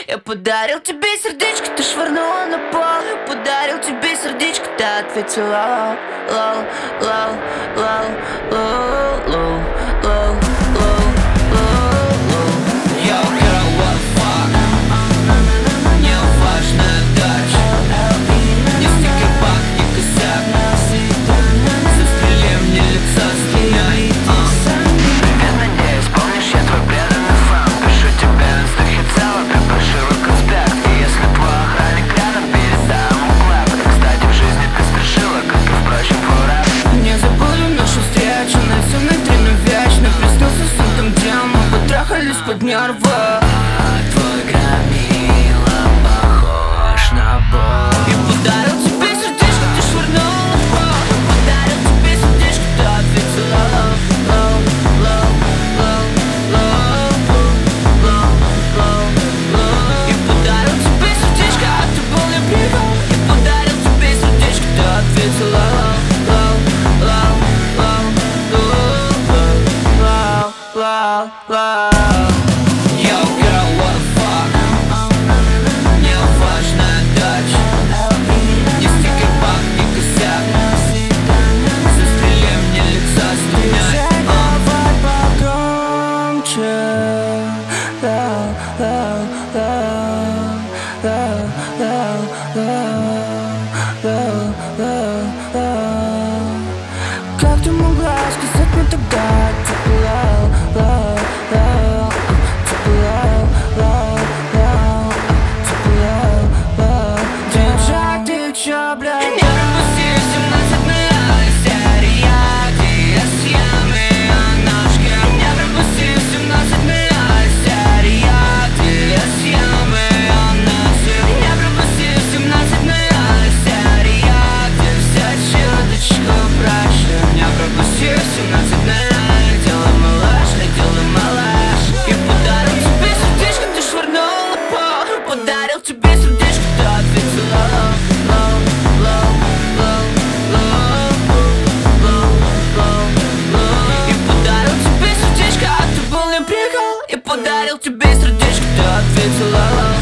Я подарил тебе сердечко, ты швырнула на пол. Я подарил тебе сердечко, ты ответила лол, лол, лол, лол, лол, лол, лол, лол, лол. Yo, girl, what the fuck? Мне важна дача. Не стикер-пак, не косяк. Застрели мне лица с двумя. Привет, надеюсь, помнишь, я твой преданный фан. Пишу тебе в инстахе целый, припашу конспект. И если твой охранник рядом, передай ему клэп. Кстати, в жизни ты страшила, как и впрочем фураж. Не забудем нашу встречу, на всю внутреннюю вечно. Приснился сон там, где мы потрахались под нервы. Твой громила похож на боль. Я подарил тебе сердечко, ты швырнула на пол. Я подарил тебе сердечко, ты ответила лол, лол, лол, лол, лол, лол, лол. Я подарил тебе сердечко, а ты был не прикол. Я подарил тебе сердечко, ты ответила лол, лол, лол, лол, лол, лол. Yo, girl, what the fuck? Мне важна дача. Не стикер-пак, не косяк. Застрели мне лица с двумя. Давай погромче. Лау, лау, лау, лау, лау, лау, лау, лау. Как ты могла сказать мне тогда? Типа лау, лау, лау, типа лау, лау, лау, типа лау, лау. Диджей, ты чё, блядь? Не пропусти 17-я серия, где я съем её ножки. Не пропусти 17-я серия, где я съем её ножки. Не пропусти 17-я серия, где вся чуточку проще. Не пропусти 17-я, делай малыш, делай малыш. Я подарил тебе сердечко, ты швырнула на пол. Я подарил тебе сердечко, ты ответила лол, лол, лол, лол, лол, лол, лол. Я подарил тебе сердечко, а ты был не прикол. Я подарил тебе сердечко, ты ответила лол.